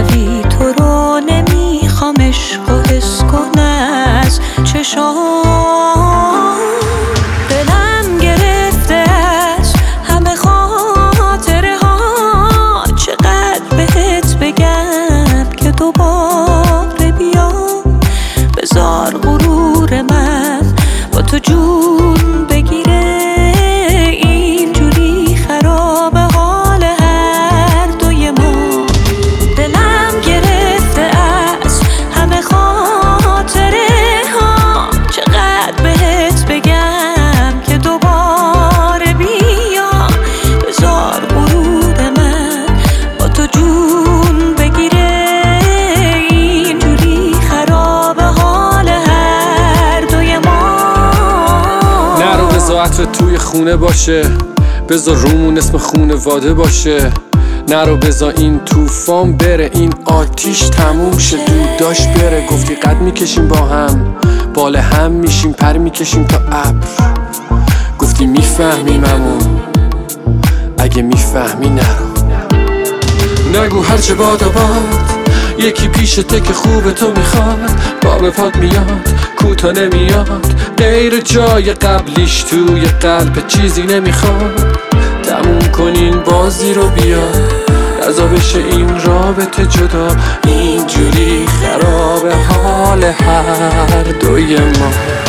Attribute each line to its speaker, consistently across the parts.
Speaker 1: ولی تو رو نمیخوام عشق و حس کن از چشام. دلم گرفته از همه خاطره ها، چقدر بهت بگم که دوباره بیام. بذار غرور من با تو جون بگیره، اینجوری خراب حال هر دوی ما. دلم گرفته از همه خاطره ها، چقدر بهت بگم که دوباره بیام. بذار غرور من با تو جون بگیره، اینجوری خراب حال هر دوی ما.
Speaker 2: نرو بذار عطر توی خونه باشه، بذار رومون اسم خونواده باشه. نرو بذار این طوفان بره، این آتیش تموم شه. دود داشت بره، گفتی قد میکشیم با هم، بال هم میشیم، پر میکشیم تا ابر. گفتی میفهمیممون، اگه میفهمی نرو. نگو هرچه باد یکی پیشته که خوب تو میخواد. باب پاد میاد کوتا نمیاد، غیر جای قبلیش توی قلب چیزی نمیخواد. تموم کنین بازی رو بیا، رضا بشه این رابطه جدا، اینجوری خراب حال هر دوی ما.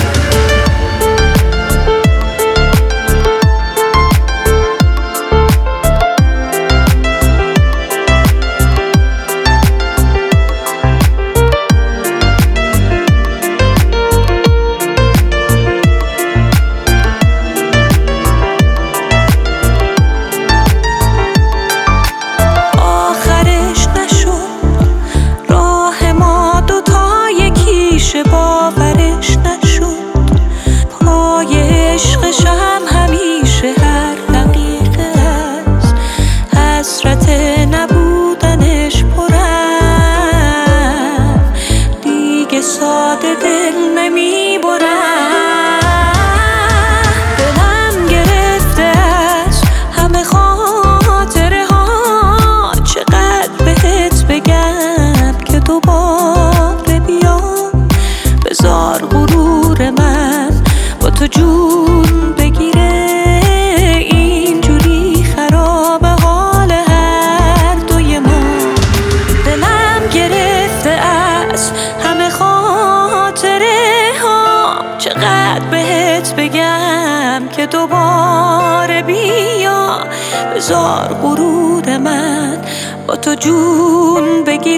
Speaker 1: باورش نشد پای عشقشم همیشه هر دقیقه از حسرت نبودنش پرم، دیگه ساده دل نمیبرم. دلم گرفته از همه خاطره ها، چقدر بهت بگم که دوباره بیام. بذار غرور من با تو جون بگیره، اینجوری خراب حال هر دوی ما. دلم گرفته از همه خاطره ها، چقدر بهت بگم که دوباره بیا. بذار غرور من با تو جون بگیره.